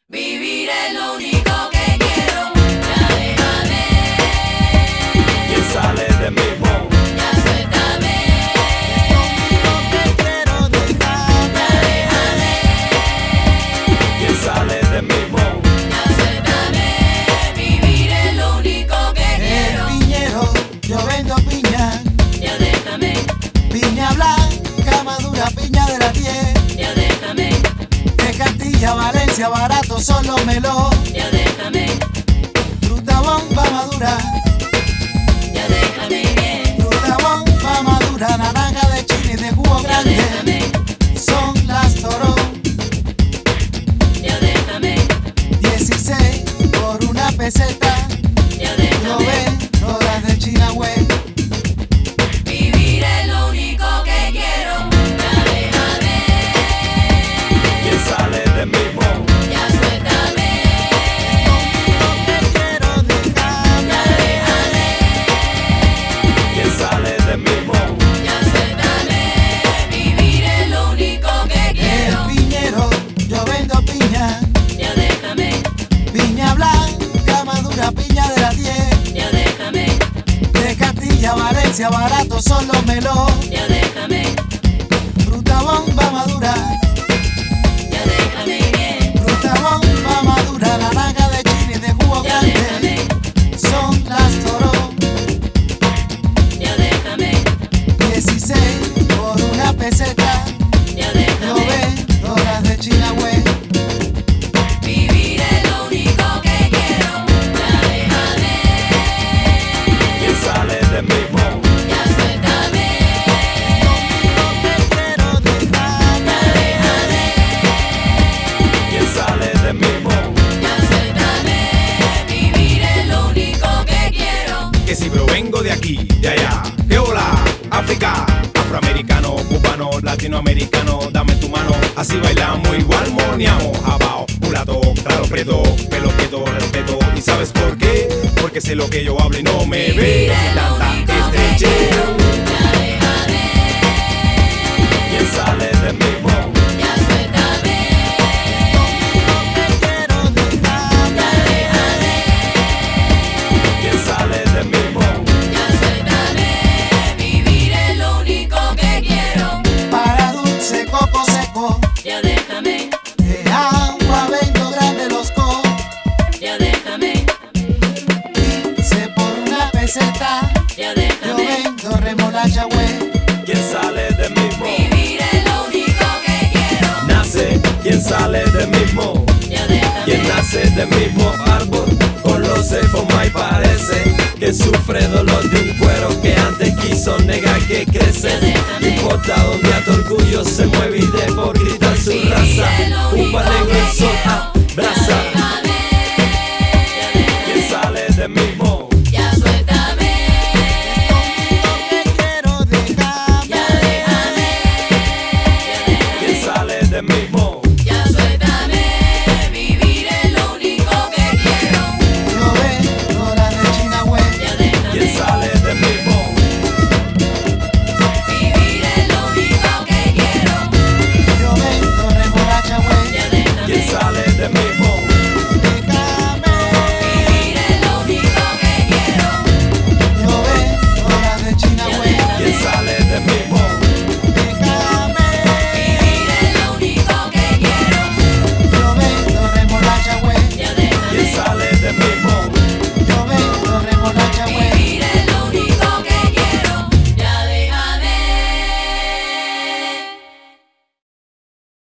Vivir es lo único que quiero. Ya déjame. ¿Quién sale de mi home? Ya suéltame. Te quiero dejar. Ya déjame. ¿Quién sale de mi home? Ya suéltame. Vivir es lo único que El quiero. piñero, yo vendo piña. Ya déjame. Piña blanca, madura, piña de la 10. Ya déjame. De Castilla, Valencia, barato, solo melón. Ya déjame. Fruta bomba madura, Ya déjame bien. fruta bomba madura, naranja de Chile de jugo Ya grande. déjame. Son las Toro, Ya déjame. 16 por una peseta. Ya Yo déjame. vendo las de China, güey. Vivir es lo único que quiero. Ya déjame. ¿Quién sale de mi home? Ya suéltame. Te quiero dejar. Ya déjame. ¿Quién sale de mi home? Ya suéltame. Vivir es lo único que El quiero. piñero, yo vendo piña. Ya déjame. Piña blanca, madura, piña de la 10. Ya déjame. De Castilla, Valencia, barato, solo melón. Ya déjame. Fruta bomba madura, Ya déjame bien. fruta bomba madura, naranja de Chile de jugo Ya grande. déjame. Son las Toro, Ya déjame. 16 por una peseta. Ya Yo déjame. vendo las de China, güey. Vivir es lo único que quiero. Ya déjame. ¿Quién sale de mi home? Ya suéltame. Te quiero dejar. Ya déjame. ¿Quién sale de mi home? Ya suéltame. Vivir es lo único que quiero. Que si provengo de aquí, de allá, que hola, África, afroamericano, cubano, latinoamericano, dame tu mano, así bailamos, igual moneamos, abajo, mulato, claro, preto, pelo quieto, respeto, ¿y sabes por qué? Porque sé lo que yo hablo y no me Vivir ve es lo tanta único que estrechez. quiero. Ya déjame. ¿Quién sale de mi home? Ya suéltame. Te quiero dejar. Ya déjame. ¿Quién sale de mi home? Ya suéltame. Vivir es lo único que quiero. Para dulce, coco seco. Ya déjame. De agua vendo grande los co. Ya déjame. 15 por una peseta. Ya Yo déjame. vendo remolacha, güey. ¿Quién sale de mi home? Vivir es lo único que quiero. Nace, ¿quién sale de mi home? Ya déjame. ¿Quién nace del mismo árbol? Con los forma y parece que sufre dolor de un cuero que antes quiso negar que crece. No importa donde a tu orgullo se mueve y de por gritar